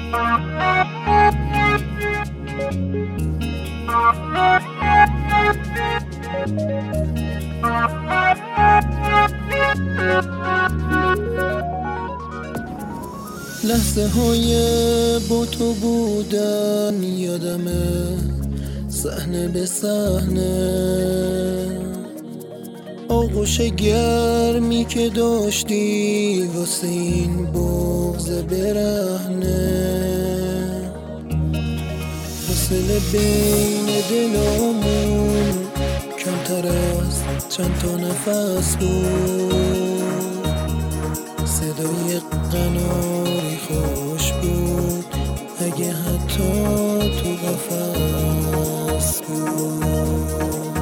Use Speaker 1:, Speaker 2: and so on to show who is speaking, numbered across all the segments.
Speaker 1: لحظه های با تو بودن یادمه، صحنه به صحنه، آغوش گرمی که داشتی واسه این بغض برهنه، فاصله بین دلامون کمتر از چند تا نفس بود، صدای قناری خوش بود اگه حتی تو قفس بود.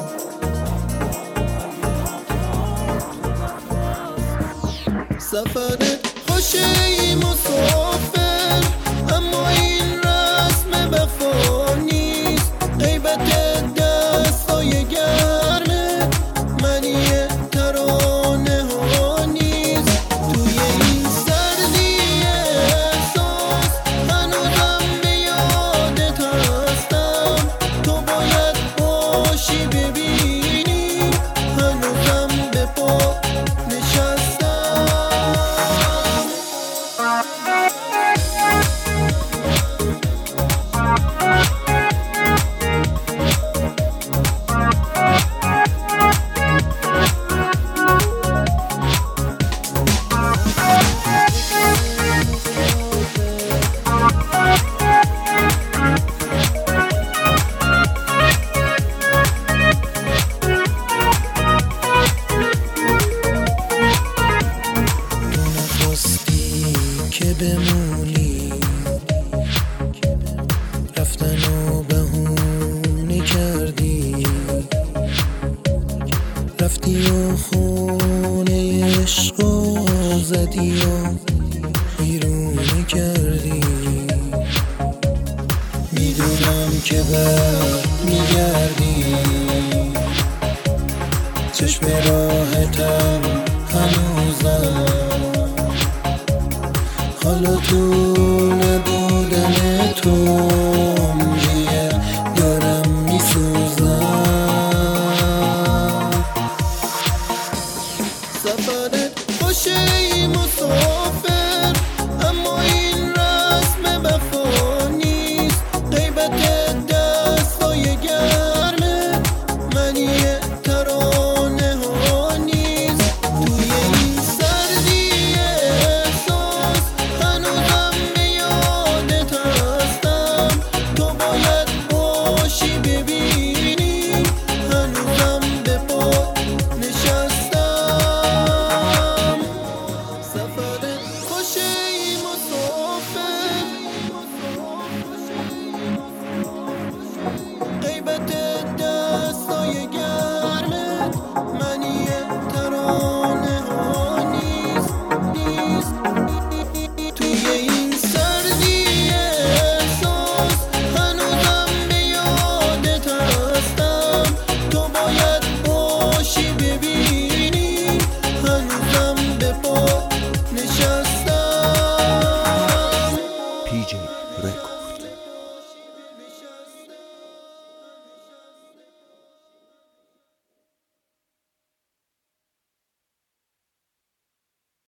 Speaker 1: سفرت خوشه ای مسافر، اما این رسم وفا نیست. غیبت دستای گرمه منیه ترانه ها نیست. توی این سردی احساس هنوزم به یادت هستم. تو باید باشی ببینی هنوزم به پا نشستم. که بمونی رفتن و بهونه کردی، رفتی و خونه عشق و زدی و بیرونه کردی. میدونم که بر میگردی، چشم راحتم هنوزم، حالا تو نبودن تو